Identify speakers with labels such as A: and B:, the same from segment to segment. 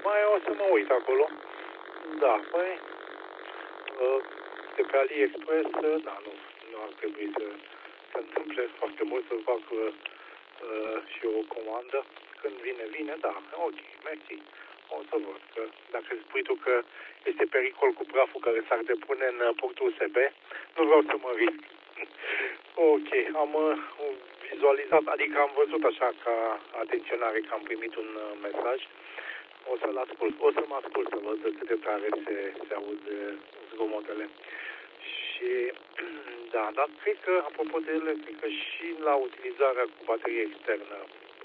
A: mai o să mă uit acolo. Da, păi, de pe AliExpress, da, nu ar trebui să se întâmple foarte mult să fac și o comandă. Când vine, da, ok, mersi. O să văd că dacă spui tu că este pericol cu praful care s-ar depune în portul USB, nu vreau să mă risc. Ok, am vizualizat, adică am văzut așa ca atenționare că am primit un mesaj. O să-l ascult, o să mă ascult să văd cât de tare se aud zgomotele. Și, da, dar cred că, apropo de ele, cred că și la utilizarea cu baterie externă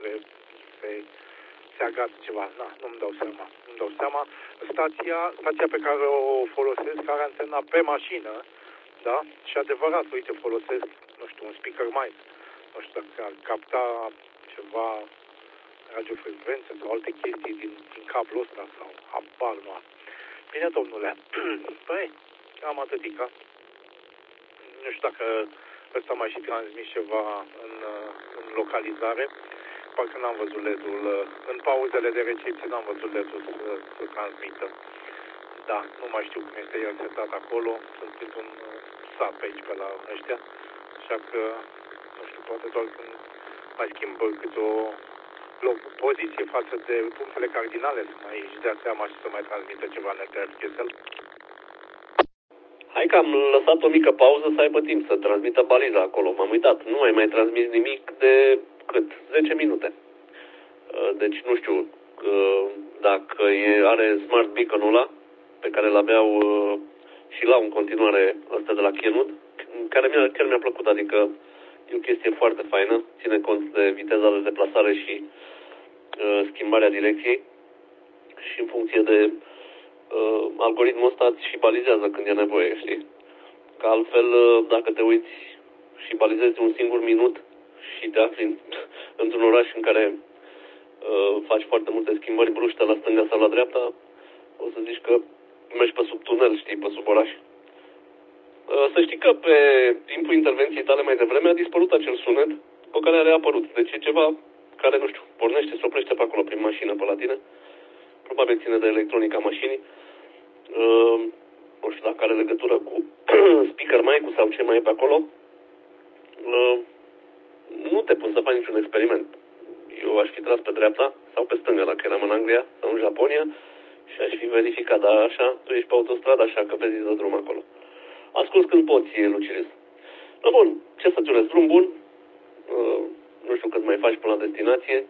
A: se agață ceva. Da, nu-mi dau seama. Stația pe care o folosesc are antena pe mașină, da? Și adevărat, uite, folosesc, nu știu, un speaker mic. Nu știu dacă ar capta ceva radiofrecvențe sau alte chestii din cablul ăsta sau habar nu am. Bine, domnule, păi, am atâtica. Nu știu dacă ăsta mai și transmis ceva în localizare. Parcă n-am văzut LED-ul. În pauzele de recepție n-am văzut LED-ul să transmită. Da, nu mai știu cum este el setat acolo. Sunt într-un sat pe aici, pe la ăștia. Așa că, nu știu, poate doar când mai schimbă câte o poziție față de punctele cardinale să mai își dea seama și să mai transmită ceva în RTL.
B: Hai că am lăsat o mică pauză să aibă timp să transmită baliza acolo. M-am uitat. Nu ai mai transmis nimic de cât? 10 minute. Deci nu știu dacă are Smart Beacon-ul ăla pe care l-aveau și l-au în continuare ăsta de la Kenwood, care chiar mi-a plăcut, adică e o chestie foarte faină, ține cont de viteza de deplasare și schimbarea direcției și în funcție de algoritmul ăsta și balizează când e nevoie, știi? Că altfel, dacă te uiți și balizezi un singur minut și te afli într-un oraș în care faci foarte multe schimbări bruște la stânga sau la dreapta, o să zici că mergi pe sub tunel, știi, pe sub oraș. Să știi că pe timpul intervenției tale mai devreme a dispărut acel sunet pe care a reapărut. Deci e ceva care, nu știu, pornește, se oprește pe acolo prin mașină pe la tine. Probabil ține de electronica mașinii. Nu știu dacă are legătură cu speaker mic-ul sau ce mai e pe acolo. Nu te pun să faci niciun experiment. Eu aș fi tras pe dreapta sau pe stânga dacă eram în Anglia sau în Japonia și aș fi verificat, dar așa, tu ești pe autostradă, așa că vezi de drum acolo. Ascult când poți, Lucilis. No, bun, ce să-ți urez? Drum bun. Nu știu cât mai faci până la destinație.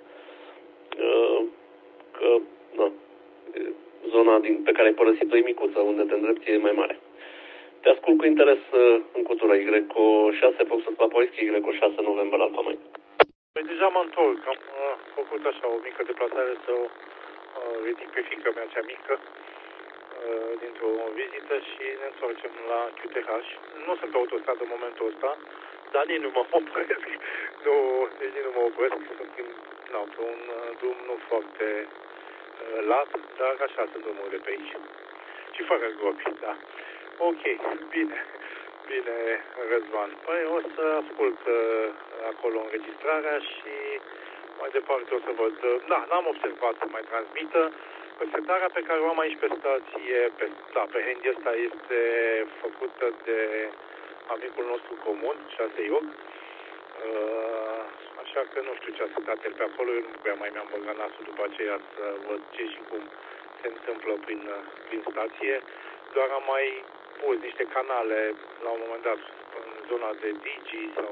B: Că, na, zona pe care ai părăsit-o e micuță, unde te îndrepți e mai mare. Te ascult cu interes în cutura Greco 6, Foxtrot Papa Whisky, Greco 6, November Alfa Mike.
A: Păi deja mă întorc, am făcut așa o mică deplasare să o ridic pe fiica mea cea mică dintr-o vizită și ne întoarcem la QTH. Nu sunt pe autostradă în momentul ăsta, dar nici nu mă opresc. Deci nici nu mă opresc, sunt pe un drum nu foarte lat, dar așa sunt drumurile pe aici. Și fără gropi, da. Ok, bine, Răzvan. Păi o să ascult acolo înregistrarea și mai departe o să văd. Da, n-am observat să mai transmită. Setarea pe care o am aici pe stație, pe handy ăsta este făcută de amicul nostru comun, 6 Iog. Așa că nu știu ce a setat el pe acolo, eu nu prea mai mi-am băgat nasul după aceea să văd ce și cum se întâmplă prin stație. Doar am mai pus niște canale la un moment dat în zona de Digi sau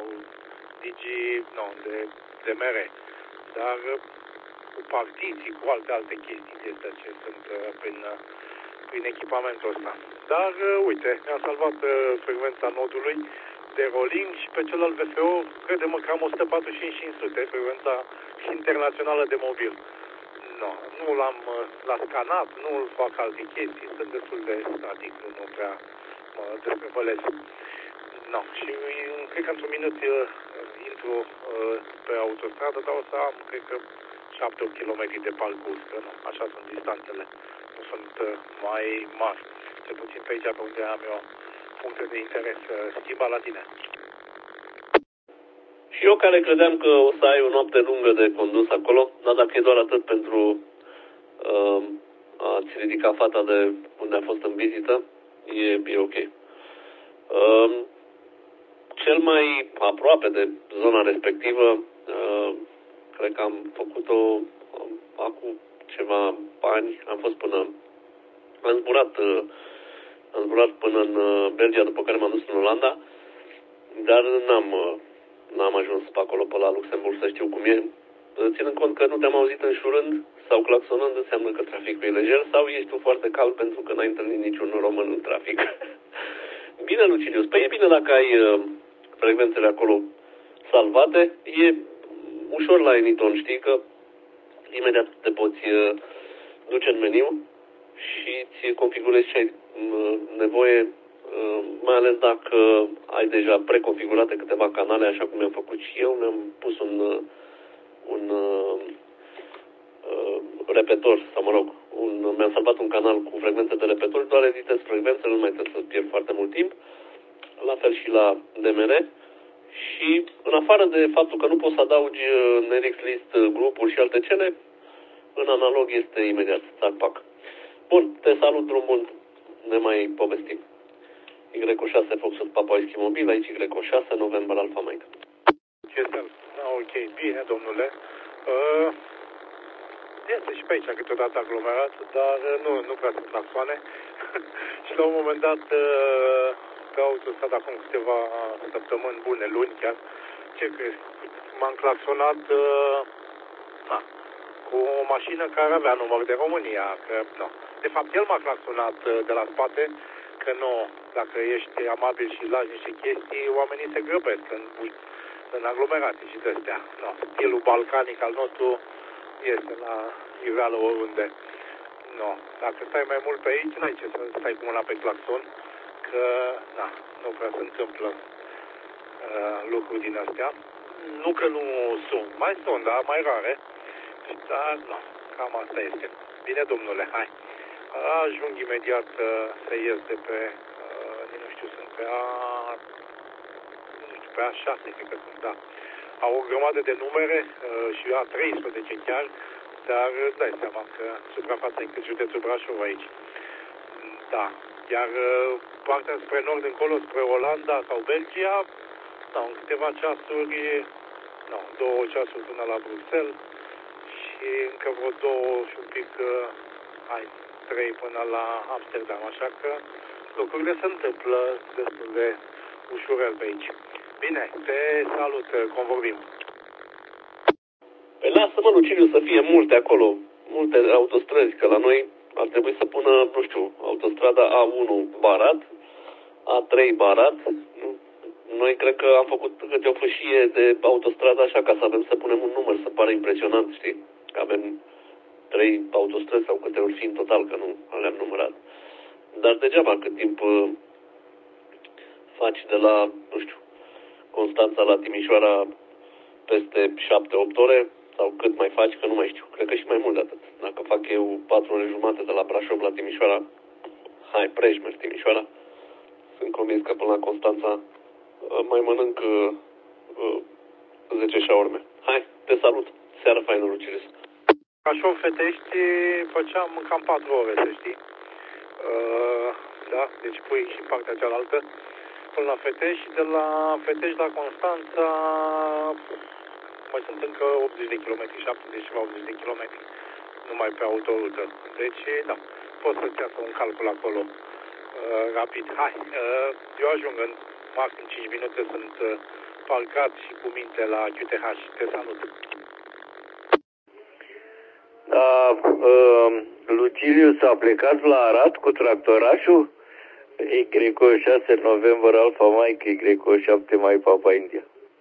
A: de DMR, dar cu partiții, cu alte chestii de astea ce sunt prin echipamentul ăsta. Dar uite, mi-a salvat frecvența nodului de rolling și pe celălalt VFO credem că am 145-500, frecvența internațională de mobil. Nu l-am scanat, nu îl fac alte chestii, sunt destul de static, nu prea mă descăpălesc. Și cred că într-un minut intru pe autostradă, dar o să am, cred că 7-8 km de parcurs, că nu, așa sunt distanțele, nu sunt mai mari, cel puțin pe aici, pe unde am eu puncte de interes schimbat la tine.
B: Și eu care credeam că o să ai o noapte lungă de condus acolo, dar dacă e doar atât pentru ați ridicat fata de unde a fost în vizită, e ok. Cel mai aproape de zona respectivă, cred că am făcut-o acum ceva ani, am zburat până în Belgia, după care m-am dus în Olanda, dar n-am ajuns pe acolo, pe la Luxemburg, să știu cum e. Ținând cont că nu te-am auzit înșurând sau claxonând, înseamnă că traficul e lejer sau ești tu foarte cald pentru că n-ai întâlnit niciun român în trafic. Bine, Lucilius, păi e bine dacă ai frecvențele acolo salvate, e ușor la Eniton, știi că imediat te poți duce în meniu și ți configurezi ce ai nevoie, mai ales dacă ai deja preconfigurate câteva canale, așa cum am făcut și eu. Mi-am pus un repetor, sau mă rog, mi-am salvat un canal cu frecvențe de repetor, doar editez frecvențele, nu mai trebuie să pierd foarte mult timp. La fel și la DMR. Și în afară de faptul că nu poți să adaugi în RX List grupuri și alte cele, în analog este imediat, tac-pac. Bun, te salut, drum bun, ne mai povestim. Y6 Foxtrot Papa Whisky Mobil, aici Y6 November Alpha Mike.
A: Ok, bine, domnule. Este și pe aici câteodată aglomerat, dar nu prea sunt claxoane. Și la un moment dat, pe autostradă, acum câteva săptămâni bune, luni chiar, ce crezi? M-am claxonat cu o mașină care avea număr de România. De fapt, el m-a claxonat de la spate, că nu, dacă ești amabil și lași niște chestii, oamenii se grăbesc în aglomerații și de-astea. Stilul balcanic al nostru este la iveală oriunde. Dacă stai mai mult pe aici, n-ai ce să stai cu mâna pe claxon, că nu prea se întâmplă lucruri din astea. Nu că nu sunt, mai sunt, dar mai rare. Dar cam asta este. Bine, domnule, hai. Ajung imediat să ies de pe, nu știu, sunt pe A6, cred că sunt, da. Au o grămadă de numere și A13 chiar, dar îți dai seama că suprafața e cât județul Brașov aici. Da, iar partea spre nord încolo, spre Olanda sau Belgia, în câteva ceasuri, 2 ceasuri până la Bruxelles și încă vreo 2 și un pic, 3 până la Amsterdam, așa că lucrurile se întâmplă destul de ușurel pe aici. Bine, te salut, convorbim.
B: Păi lasă-mă, Luciliu, să fie multe acolo, multe autostrăzi, că la noi ar trebui să pună, nu știu, autostrada A1 Barat, A3 Barat. Noi cred că am făcut câte o fâșie de autostradă așa ca să avem să punem un număr, să pare impresionant, știi? Că avem 3 autostrăzi sau câte ori fi în total, că nu le-am numărat. Dar degeaba cât timp faci de la, nu știu, Constanța la Timișoara peste 7-8 ore, sau cât mai faci, că nu mai știu. Cred că și mai mult de atât. Dacă fac eu 4 ore jumate de la Brașov la Timișoara, Prejmer, Timișoara, sunt convins că până la Constanța mai mănânc 10 șaurme. Hai, te salut. Seara faină, Lucilius.
A: Brașov, Fetești, făceam cam 4 ore, să știi. Da, deci pui și partea cealaltă până la Fetești și de la Fetești la Constanța mai sunt încă 80 de kilometri, 70 și 80 de kilometri, numai pe autorută. Deci, da, poți să-ți iasă un calcul acolo rapid. Hai, eu ajung în maxim 5 minute, sunt parcat și cu minte la QTH. Te salut!
C: Da, Lucilius a plecat la Arad cu tractorașul Y6 November Alpha Mike, Y7 Mai Papa India.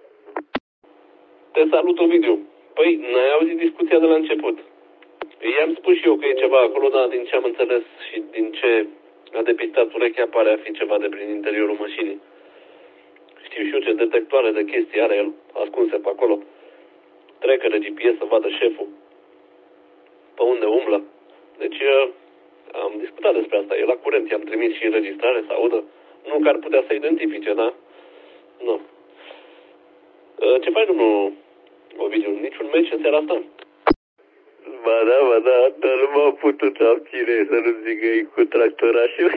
B: Te salut, Ovidiu. Păi, n-ai auzit discuția de la început. I-am spus și eu că e ceva acolo, dar din ce am înțeles și din ce a depistat urechea pare a fi ceva de prin interiorul mașinii. Știu și eu ce detectoare de chestii are el ascunse pe acolo. Trecere GPS să vadă șeful pe unde umblă. Deci am discutat despre asta. E la curent, i-am trimis și înregistrare să audă. Nu că ar putea să identifice, da? Nu. Ce faci, domnul Ovidiu? Niciun meci în seara asta?
C: Ba da, dar nu m-am putut abține să nu zic că e cu tractorașul.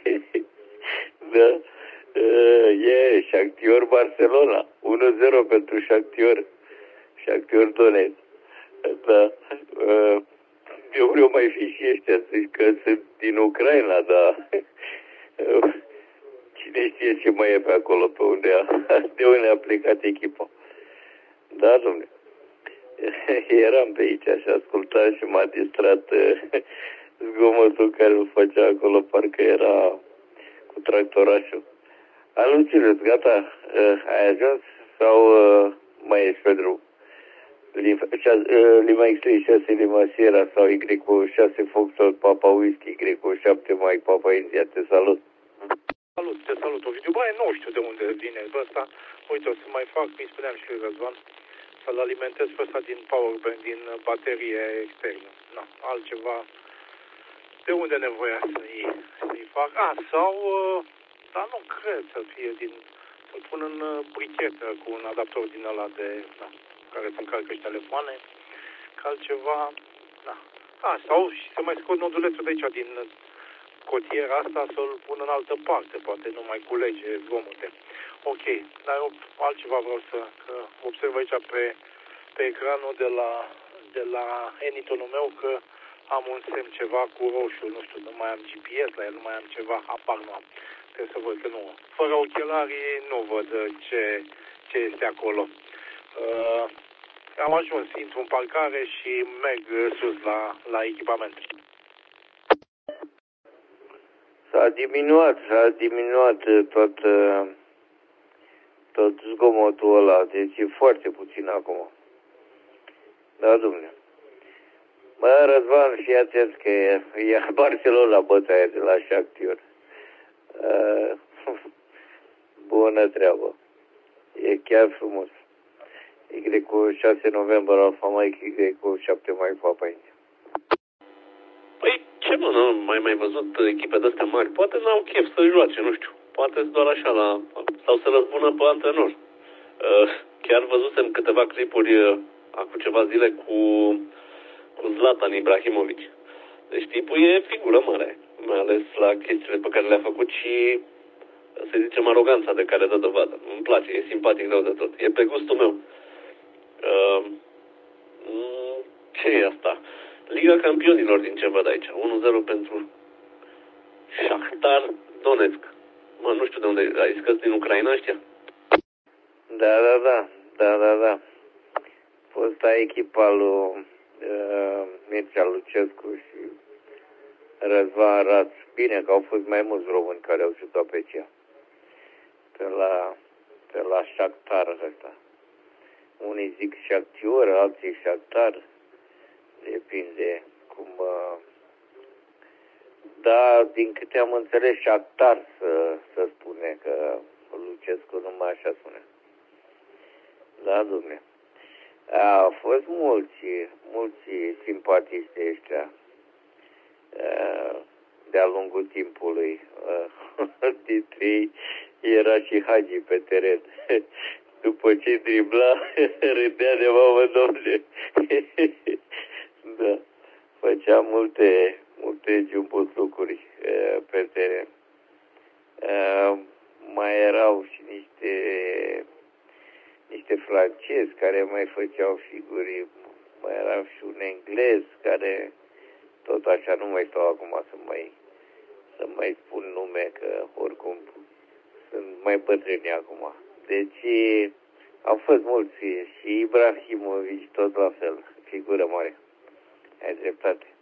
C: Da. E Shakhtar Barcelona. 1-0 pentru Shakhtar Donetsk. Da. Eu vreau mai fi și ăștia, zic că sunt din Ucraina, dar cine știe ce mai e pe acolo, de unde a plecat echipa. Da, domnule. Eram pe aici și ascultam și m-a distrat zgomotul care îl făcea acolo, parcă era cu tractorașul. Alucinez, gata, ai ajuns sau mai ești pe drum? Lima X3, 6 Lima Sierra sau Y cu 6 Foxtrot Papa Whisky, Y cu 7 Mike Papa India, te salut.
A: Te salut, Ovidiu. Băi, nu știu de unde vine ăsta. Uite, o să mai fac, mi spuneam și lui Răzvan, să-l alimentez pe ăsta din powerbank, din baterie externă. Na, altceva. De unde nevoia să-i fac? Sau, dar nu cred să fie să-l pun în brichetă cu un adaptor din ăla care se încarcă și telefoane, că altceva, sau și să mai scot nodulețul de aici din cotiera asta, să-l pun în altă parte, poate nu mai culege zgomote. Ok, dar eu altceva vreau că observ aici pe ecranul de la Anytonul meu că am un semn ceva cu roșu, nu știu, nu mai am GPS la el, nu mai am ceva, apar nu am. Trebuie să văd că nu. Fără ochelari nu văd ce este acolo. Am ajuns, intru în parcare și merg sus la echipament.
C: S-a diminuat tot zgomotul ăla, deci e foarte puțin acum. Da, domnule. Bă, Răzvan, fii atent că e Barcelona bătaia de la Shakhtar. Bună treabă. E chiar frumos. Y cu 6 noiembrie Alfa Mike, Y cu 7 Mike Papa India.
B: Păi, ce mă, nu mai văzut echipe de-astea mari? Poate n-au chef să joace, nu știu. Poate doar așa, sau să răzbună pe antrenor. Chiar văzusem câteva clipuri acum ceva zile cu Zlatan Ibrahimovic. Deci tipul e figură mare, mai ales la chestiile pe care le-a făcut și, să zicem, aroganța de care dă dovadă. Îmi place, e simpatic rău de tot. E pe gustul meu. Ce e asta? Liga Campionilor din ce văd aici. 1-0 pentru Shakhtar Donetsk. Mă, nu știu de unde. Ai zis că din Ucraina ăștia?
C: Da. Fosta echipa lui Mircea Lucescu și Răzvan Raț. Bine că au fost mai mulți români care au jucat pe cea. Pe la Shakhtar ăsta. Unii zic Shakhtar, alții Shakhtar. Depinde cum... Da, din câte am înțeles, Shakhtar să spune că Lucescu numai așa spune. Da, dom'le. Au fost mulți simpatiști ăștia de-a lungul timpului. Dintre ei era și Hagi pe teren. După ce dribla, râdea de mamă, domnule. Da. Făcea multe jumbuslucuri pe teren. Mai erau și niște francezi care mai făceau figuri, mai erau și un englez care tot așa nu mai stau acum să mai spun nume, că oricum sunt mai bătrâni acum. Deci au fost mulți și Ibrahimovic tot la fel, figură mare. Ai dreptate.